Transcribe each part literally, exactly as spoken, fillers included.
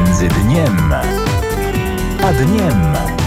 Między dniem a dniem.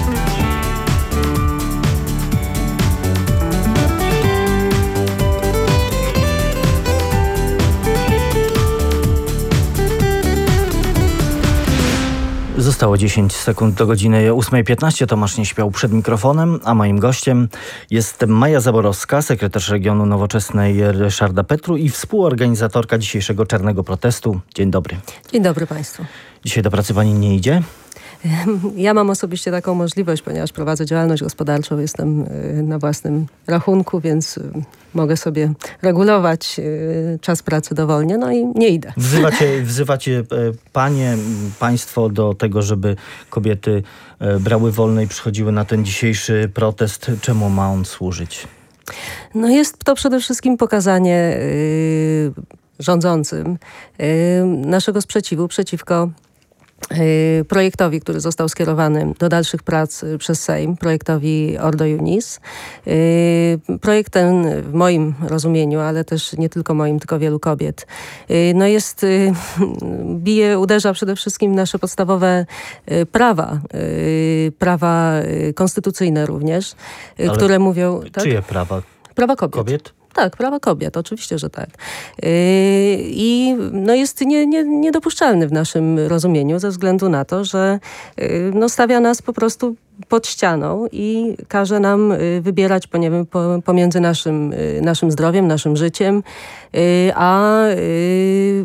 Zostało dziesięć sekund do godziny ósma piętnaście. Tomasz nie śpiał przed mikrofonem, a moim gościem jest Maja Zaborowska, sekretarz regionu Nowoczesnej Ryszarda Petru i współorganizatorka dzisiejszego czarnego protestu. Dzień dobry. Dzień dobry Państwu. Dzisiaj do pracy pani nie idzie? Ja mam osobiście taką możliwość, ponieważ prowadzę działalność gospodarczą, jestem na własnym rachunku, więc mogę sobie regulować czas pracy dowolnie, no i nie idę. Wzywacie, wzywacie panie, państwo do tego, żeby kobiety brały wolne i przychodziły na ten dzisiejszy protest. Czemu ma on służyć? No jest to przede wszystkim pokazanie yy, rządzącym yy, naszego sprzeciwu przeciwko projektowi, który został skierowany do dalszych prac przez Sejm, projektowi Ordo Iunis. Projekt ten w moim rozumieniu, ale też nie tylko moim, tylko wielu kobiet, no jest, bije, uderza przede wszystkim w nasze podstawowe prawa, prawa konstytucyjne również, ale które mówią... Czyje tak? prawa? Prawa kobiet. Kobiet? Tak, prawa kobiet, oczywiście, że tak. Yy, I no jest nie, nie, niedopuszczalny w naszym rozumieniu ze względu na to, że yy, no stawia nas po prostu pod ścianą i każe nam y, wybierać po, nie wiem, po, pomiędzy naszym, y, naszym zdrowiem, naszym życiem, y, a, y,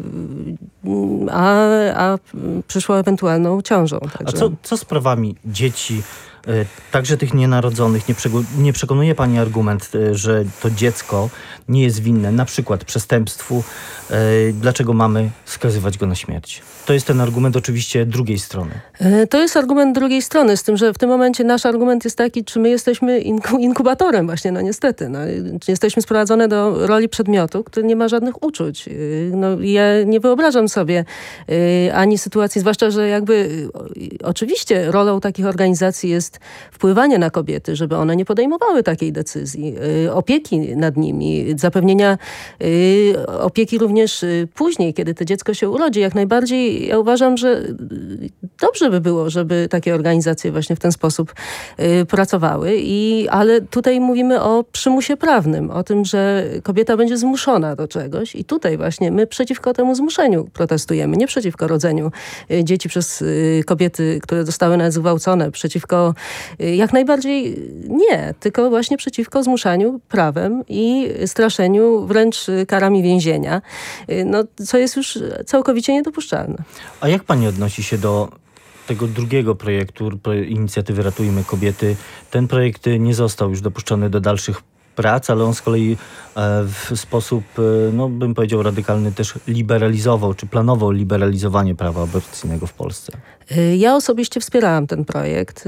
a, a przyszłą ewentualną ciążą. Także. A co, co z prawami dzieci, y, także tych nienarodzonych? Nie, przegu- nie przekonuje pani argument, y, że to dziecko nie jest winne na przykład przestępstwu? Y, dlaczego mamy skazywać go na śmierć? To jest ten argument oczywiście drugiej strony. To jest argument drugiej strony, z tym, że w tym momencie nasz argument jest taki, czy my jesteśmy inku- inkubatorem właśnie, no niestety. No, czy jesteśmy sprowadzone do roli przedmiotu, który nie ma żadnych uczuć. No, ja nie wyobrażam sobie y, ani sytuacji, zwłaszcza, że jakby y, oczywiście rolą takich organizacji jest wpływanie na kobiety, żeby one nie podejmowały takiej decyzji, y, opieki nad nimi, zapewnienia y, opieki również y, później, kiedy to dziecko się urodzi. Jak najbardziej ja uważam, że dobrze by było, żeby takie organizacje właśnie w ten sposób y, pracowały. I, ale tutaj mówimy o przymusie prawnym, o tym, że kobieta będzie zmuszona do czegoś i tutaj właśnie my przeciwko temu zmuszeniu protestujemy, nie przeciwko rodzeniu y, dzieci przez y, kobiety, które zostały nawet zgwałcone, przeciwko y, jak najbardziej nie, tylko właśnie przeciwko zmuszaniu prawem i straszeniu wręcz karami więzienia, y, no, co jest już całkowicie niedopuszczalne. A jak pani odnosi się do tego drugiego projektu, inicjatywy Ratujmy Kobiety? Ten projekt nie został już dopuszczony do dalszych prac, ale on z kolei w sposób, no bym powiedział, radykalny też liberalizował, czy planował liberalizowanie prawa aborcyjnego w Polsce. Ja osobiście wspierałam ten projekt.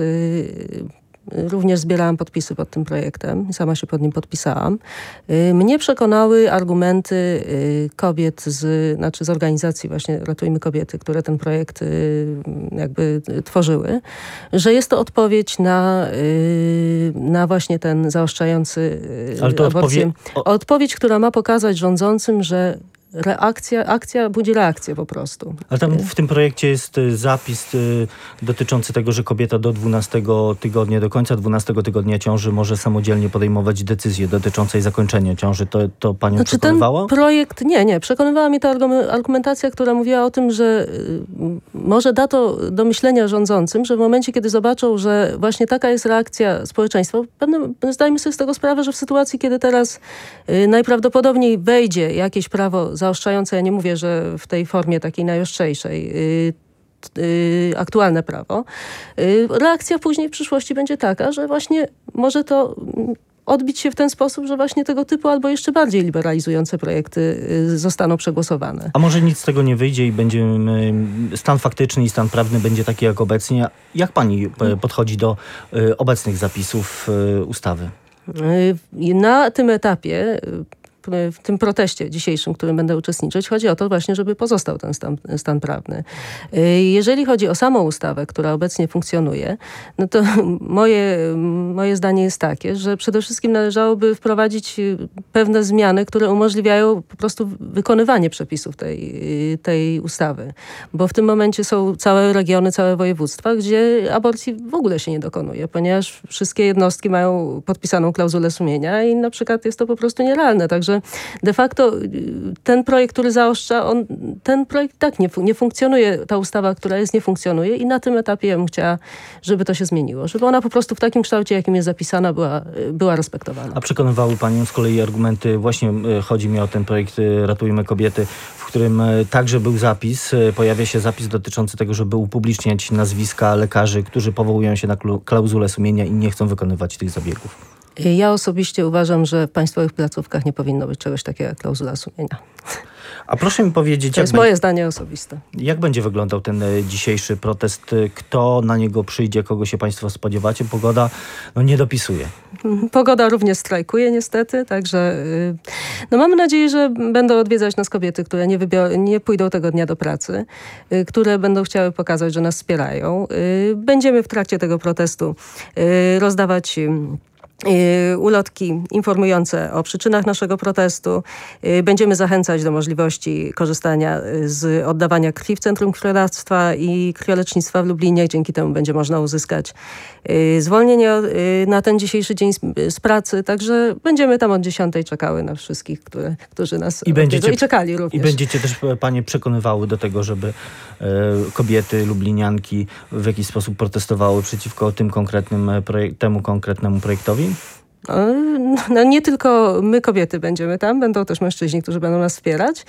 Również zbierałam podpisy pod tym projektem. Sama się pod nim podpisałam. Mnie przekonały argumenty kobiet z, znaczy z organizacji właśnie Ratujmy Kobiety, które ten projekt jakby tworzyły, że jest to odpowiedź na, na właśnie ten zaostrzający aborcję. Odpowie- Odpowiedź, która ma pokazać rządzącym, że reakcja, akcja budzi reakcję po prostu. Ale tam w tym projekcie jest zapis y, dotyczący tego, że kobieta do dwunastego tygodnia, do końca dwunastego tygodnia ciąży może samodzielnie podejmować decyzję dotyczącej zakończenia ciąży. To, to panią znaczy, przekonywało? Ten projekt, nie, nie. Przekonywała mnie ta argumentacja, która mówiła o tym, że y, może da to do myślenia rządzącym, że w momencie, kiedy zobaczą, że właśnie taka jest reakcja społeczeństwa, pewne, zdajmy sobie z tego sprawę, że w sytuacji, kiedy teraz y, najprawdopodobniej wejdzie jakieś prawo zaostrzające, ja nie mówię, że w tej formie takiej najostrzejszej, yy, yy, aktualne prawo, yy, reakcja później w przyszłości będzie taka, że właśnie może to odbić się w ten sposób, że właśnie tego typu albo jeszcze bardziej liberalizujące projekty yy, zostaną przegłosowane. A może nic z tego nie wyjdzie i będziemy, stan faktyczny i stan prawny będzie taki jak obecnie. Jak pani podchodzi do yy, obecnych zapisów yy, ustawy? Yy, na tym etapie w tym proteście dzisiejszym, w którym będę uczestniczyć, chodzi o to właśnie, żeby pozostał ten stan, stan prawny. Jeżeli chodzi o samą ustawę, która obecnie funkcjonuje, no to moje, moje zdanie jest takie, że przede wszystkim należałoby wprowadzić pewne zmiany, które umożliwiają po prostu wykonywanie przepisów tej, tej ustawy. Bo w tym momencie są całe regiony, całe województwa, gdzie aborcji w ogóle się nie dokonuje, ponieważ wszystkie jednostki mają podpisaną klauzulę sumienia i na przykład jest to po prostu nierealne. Także de facto ten projekt, który zaostrza, on, ten projekt tak nie, nie funkcjonuje, ta ustawa, która jest, nie funkcjonuje i na tym etapie ja bym chciała, żeby to się zmieniło. Żeby ona po prostu w takim kształcie, jakim jest zapisana, była, była respektowana. A przekonywały panią z kolei argumenty, właśnie chodzi mi o ten projekt Ratujmy Kobiety, w którym także był zapis, pojawia się zapis dotyczący tego, żeby upubliczniać nazwiska lekarzy, którzy powołują się na klauzulę sumienia i nie chcą wykonywać tych zabiegów. Ja osobiście uważam, że w państwowych placówkach nie powinno być czegoś takiego jak klauzula sumienia. A proszę mi powiedzieć... To jest jak moje be... zdanie osobiste. Jak będzie wyglądał ten dzisiejszy protest? Kto na niego przyjdzie? Kogo się państwo spodziewacie? Pogoda no, nie dopisuje. Pogoda również strajkuje niestety, także no, mamy nadzieję, że będą odwiedzać nas kobiety, które nie, wybio- nie pójdą tego dnia do pracy, które będą chciały pokazać, że nas wspierają. Będziemy w trakcie tego protestu rozdawać ulotki informujące o przyczynach naszego protestu. Będziemy zachęcać do możliwości korzystania z oddawania krwi w Centrum Krwiodawstwa i Krwiolecznictwa w Lublinie. Dzięki temu będzie można uzyskać zwolnienie na ten dzisiejszy dzień z pracy. Także będziemy tam od dziesiątej czekały na wszystkich, które, którzy nas I, będziecie, i czekali również. I będziecie też panie przekonywały do tego, żeby e, kobiety, lublinianki w jakiś sposób protestowały przeciwko tym konkretnym projek- temu konkretnemu projektowi? No, nie tylko my kobiety będziemy tam, będą też mężczyźni, którzy będą nas wspierać.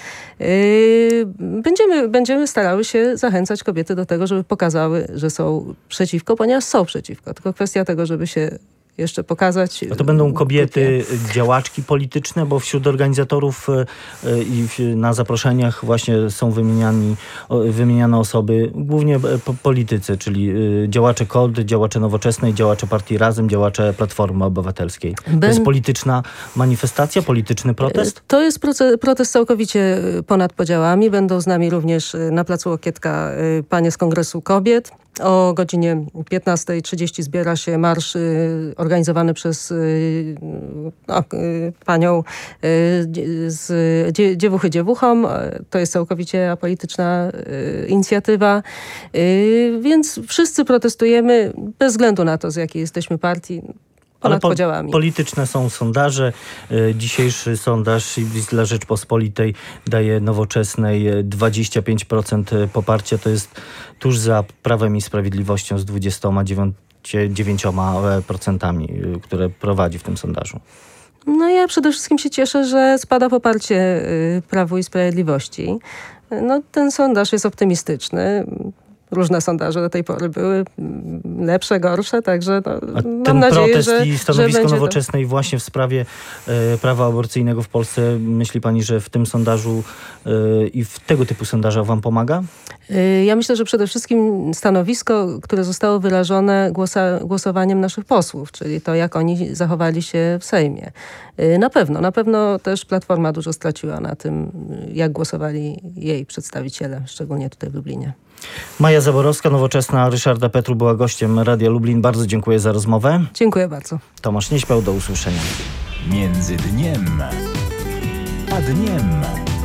Będziemy, będziemy starały się zachęcać kobiety do tego, żeby pokazały, że są przeciwko, ponieważ są przeciwko. Tylko kwestia tego, żeby się jeszcze pokazać. A to będą kobiety, działaczki polityczne, bo wśród organizatorów i na zaproszeniach właśnie są wymieniani, wymieniane osoby, głównie politycy, czyli działacze K O D, działacze Nowoczesnej, działacze Partii Razem, działacze Platformy Obywatelskiej. Ben... To jest polityczna manifestacja, polityczny protest? To jest proces, protest całkowicie ponad podziałami. Będą z nami również na Placu Łokietka panie z Kongresu Kobiet. O godzinie piętnastej trzydzieści zbiera się marsz y, organizowany przez y, no, y, panią y, z dzie, Dziewuchy Dziewuchom. To jest całkowicie apolityczna y, inicjatywa. Y, więc wszyscy protestujemy bez względu na to, z jakiej jesteśmy partii. Ale po, podziałami. Polityczne są sondaże. Dzisiejszy sondaż dla Rzeczpospolitej daje Nowoczesnej dwadzieścia pięć procent poparcia. To jest tuż za Prawem i Sprawiedliwością z dwudziestoma dziewięcioma procentami, które prowadzi w tym sondażu. No ja przede wszystkim się cieszę, że spada poparcie Prawu i Sprawiedliwości. No, ten sondaż jest optymistyczny. Różne sondaże do tej pory były lepsze, gorsze, także no, A mam ten nadzieję, protest że i stanowisko że Nowoczesnej to... właśnie w sprawie e, prawa aborcyjnego w Polsce, myśli pani, że w tym sondażu e, i w tego typu sondażach wam pomaga? Ja myślę, że przede wszystkim stanowisko, które zostało wyrażone głosa, głosowaniem naszych posłów, czyli to, jak oni zachowali się w Sejmie. Na pewno, na pewno też Platforma dużo straciła na tym, jak głosowali jej przedstawiciele, szczególnie tutaj w Lublinie. Maja Zaborowska, Nowoczesna, Ryszarda Petru była gościem Radia Lublin. Bardzo dziękuję za rozmowę. Dziękuję bardzo. Tomasz Nieśmiał, do usłyszenia. Między dniem a dniem.